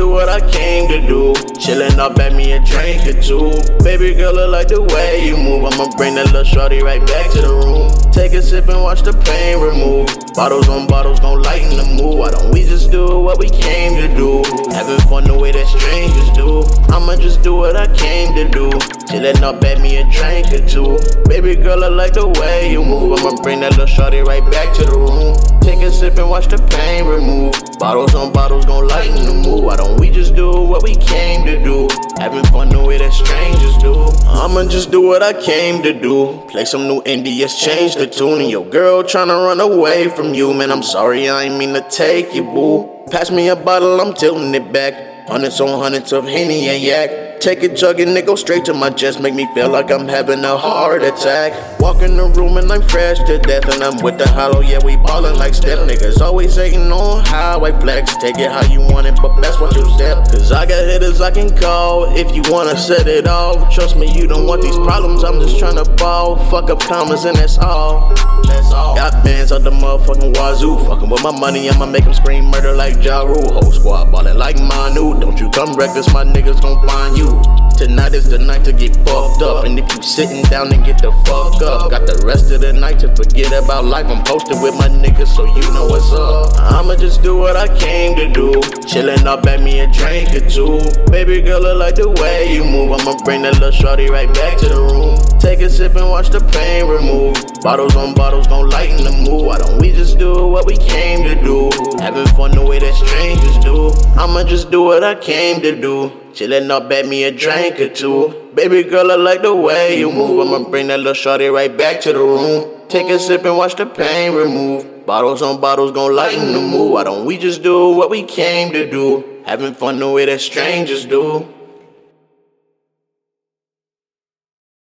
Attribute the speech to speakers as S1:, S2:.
S1: do what I came to do. Chillin' up at me a drink or two. Baby girl, I like the way you move. I'ma bring that little shorty right back to the room. Take a sip and watch the pain remove. Bottles on bottles gon' lighten the mood. Why don't we just do what we came to do? Having fun the way that strangers do. I'ma just do what I came to do. Chillin' up at me a drink or two. Baby girl, I like the way you move. I'ma bring that little shorty right back to the room. Take a sip and watch the pain remove. Bottles on bottles gon' lighten the mood. Why don't we just do what we came to do? Having fun the way that strangers do. I'ma just do what I came to do. Play some new Indians, change the tune. And your girl tryna run away from you. Man, I'm sorry, I ain't mean to take you, boo. Pass me a bottle, I'm tilting it back. Hundreds on hundreds of Henny and yak. Take a jug and it go straight to my chest. Make me feel like I'm having a heart attack. Walk in the room and I'm fresh to death. And I'm with the hollow, yeah, we ballin' like step. Niggas always hating on how I flex. Take it how you want it, but that's what you said. Cause I got hitters I can call if you wanna set it off. Trust me, you don't want these problems, I'm just tryna ball. Fuck up commas and that's all. That's all. Got bands out the motherfucking wazoo. Fucking with my money, I'ma make them scream murder like Ja Rule. Whole squad ballin' like Manu. Don't you come reckless, my niggas gon' find you. Tonight is the night to get fucked up. And if you sitting down and get the fuck up, got the rest of the night to forget about life. I'm posted with my niggas, so you know what's up. I'ma just do what I came to do. Chillin' up at me a drink or two. Baby girl, I like the way you move. I'ma bring that little shorty right back to the room. Take a sip and watch the pain remove. Bottles on bottles gon' lighten the mood. Why don't we just do what we came to do? Having fun the way that strangers do. I'ma just do what I came to do. Chillin' up at me a drink or two. Baby girl, I like the way you move. I'ma bring that little shorty right back to the room. Take a sip and watch the pain remove. Bottles on bottles gon' lighten the mood. Why don't we just do what we came to do? Having fun the way that strangers do.